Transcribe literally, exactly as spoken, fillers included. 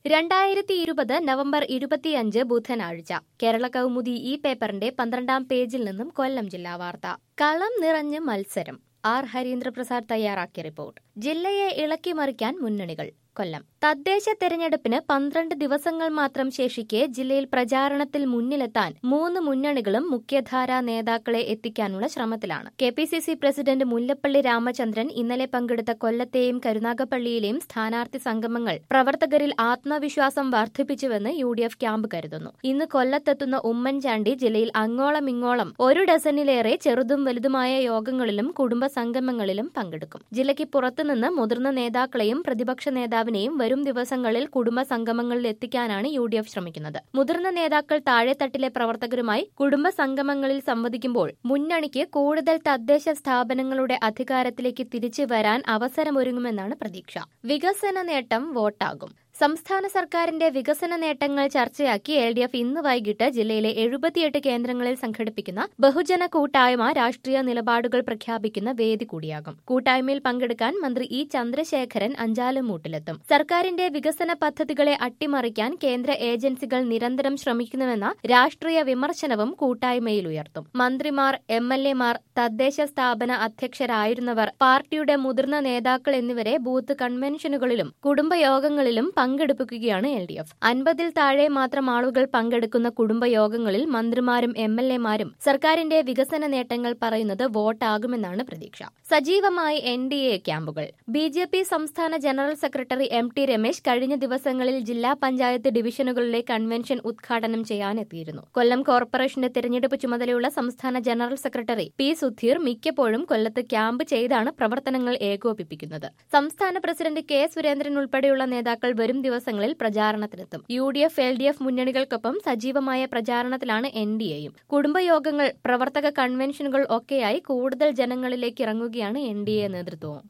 രണ്ടായിരത്തി ഇരുപത് നവംബർ ഇരുപത്തിയഞ്ച് ബുധനാഴ്ച കേരള കൗമുദി ഈ പേപ്പറിന്റെ പന്ത്രണ്ടാം പേജിൽ നിന്നും കൊല്ലം ജില്ലാ വാർത്ത. കളം നിറഞ്ഞ് മത്സരം. ആർ ഹരീന്ദ്രപ്രസാദ് തയ്യാറാക്കിയ റിപ്പോർട്ട്. ജില്ലയെ ഇളക്കിമറിക്കാൻ മുന്നണികൾ. കൊല്ലം. തദ്ദേശ തെരഞ്ഞെടുപ്പിന് പന്ത്രണ്ട് ദിവസങ്ങൾ മാത്രം ശേഷിക്കെ ജില്ലയിൽ പ്രചാരണത്തിൽ മുന്നിലെത്താൻ മൂന്ന് മുന്നണികളും മുഖ്യധാരാ നേതാക്കളെ എത്തിക്കാനുള്ള ശ്രമത്തിലാണ്. K P C C president Mullappally Ramachandran ഇന്നലെ പങ്കെടുത്ത കൊല്ലത്തെയും കരുനാഗപ്പള്ളിയിലെയും സ്ഥാനാർത്ഥി സംഗമങ്ങൾ പ്രവർത്തകരിൽ ആത്മവിശ്വാസം വർദ്ധിപ്പിച്ചുവെന്ന് യു ഡി എഫ് ക്യാമ്പ് കരുതുന്നു. ഇന്ന് കൊല്ലത്തെത്തുന്ന ഉമ്മൻചാണ്ടി ജില്ലയിൽ അങ്ങോളം ഇങ്ങോളം ഒരു ഡസനിലേറെ ചെറുതും വലുതുമായ യോഗങ്ങളിലും കുടുംബ സംഗമങ്ങളിലും പങ്കെടുക്കും. ജില്ലയ്ക്ക് പുറത്തുനിന്ന് മുതിർന്ന നേതാക്കളെയും പ്രതിപക്ഷ നേതാവിനെയും വരും ദിവസങ്ങളിൽ കുടുംബ സംഗമങ്ങളിൽ എത്തിക്കാനാണ് യു ഡി എഫ് ശ്രമിക്കുന്നത്. മുതിർന്ന നേതാക്കൾ താഴെത്തട്ടിലെ പ്രവർത്തകരുമായി കുടുംബ സംഗമങ്ങളിൽ സംവദിക്കുമ്പോൾ മുന്നണിക്ക് കൂടുതൽ തദ്ദേശ സ്ഥാപനങ്ങളുടെ അധികാരത്തിലേക്ക് തിരിച്ചു വരാൻ അവസരമൊരുങ്ങുമെന്നാണ് പ്രതീക്ഷ. വികസന നേട്ടം വോട്ടാകും. സംസ്ഥാന സർക്കാരിന്റെ വികസന നേട്ടങ്ങൾ ചർച്ചയാക്കി എൽ ഡി എഫ് ഇന്ന് വൈകിട്ട് ജില്ലയിലെ എഴുപത്തിയെട്ട് കേന്ദ്രങ്ങളിൽ സംഘടിപ്പിക്കുന്ന ബഹുജന കൂട്ടായ്മ രാഷ്ട്രീയ നിലപാടുകൾ പ്രഖ്യാപിക്കുന്ന വേദി കൂടിയാകും. കൂട്ടായ്മയിൽ പങ്കെടുക്കാൻ മന്ത്രി ഇ ചന്ദ്രശേഖരൻ അഞ്ചാലുമൂട്ടിലെത്തും. സർക്കാരിന്റെ വികസന പദ്ധതികളെ അട്ടിമറിക്കാൻ കേന്ദ്ര ഏജൻസികൾ നിരന്തരം ശ്രമിക്കുന്നുവെന്ന രാഷ്ട്രീയ വിമർശനവും കൂട്ടായ്മയിൽ ഉയർത്തും. മന്ത്രിമാർ, എം എൽ എമാർ, തദ്ദേശ സ്ഥാപന അധ്യക്ഷരായിരുന്നവർ, പാർട്ടിയുടെ മുതിർന്ന നേതാക്കൾ എന്നിവരെ ബൂത്ത് കൺവെൻഷനുകളിലും കുടുംബയോഗങ്ങളിലും പങ്കെടുപ്പിക്കുകയാണ് എൽ ഡി എഫ്. അൻപതിൽ താഴെ മാത്രം ആളുകൾ പങ്കെടുക്കുന്ന കുടുംബയോഗങ്ങളിൽ മന്ത്രിമാരും എം എൽ എമാരും സർക്കാരിന്റെ വികസന നേട്ടങ്ങൾ പറയുന്നത് വോട്ടാകുമെന്നാണ് പ്രതീക്ഷ. സജീവമായി എൻ ഡി എ ക്യാമ്പുകൾ. ബി ജെ പി സംസ്ഥാന general secretary M T Ramesh കഴിഞ്ഞ ദിവസങ്ങളിൽ ജില്ലാ പഞ്ചായത്ത് ഡിവിഷനുകളിലെ കൺവെൻഷൻ ഉദ്ഘാടനം ചെയ്യാനെത്തിയിരുന്നു. കൊല്ലം കോർപ്പറേഷന്റെ തെരഞ്ഞെടുപ്പ് ചുമതലയുള്ള സംസ്ഥാന ജനറൽ സെക്രട്ടറി പി സുധീർ മിക്കപ്പോഴും കൊല്ലത്ത് ക്യാമ്പ് ചെയ്താണ് പ്രവർത്തനങ്ങൾ ഏകോപിപ്പിക്കുന്നത്. സംസ്ഥാന പ്രസിഡന്റ് കെ സുരേന്ദ്രൻ ഉൾപ്പെടെയുള്ള നേതാക്കൾ വരും ദിവസങ്ങളിൽ പ്രചാരണത്തിനെത്തും. U D F L D F മുന്നണികൾക്കൊപ്പം സജീവമായ പ്രചാരണത്തിലാണ് എൻ ഡി എയും. കുടുംബയോഗങ്ങൾ, പ്രവർത്തക കൺവെൻഷനുകൾ ഒക്കെയായി കൂടുതൽ ജനങ്ങളിലേക്ക് ഇറങ്ങുകയാണ് എൻ ഡി എ നേതൃത്വവും.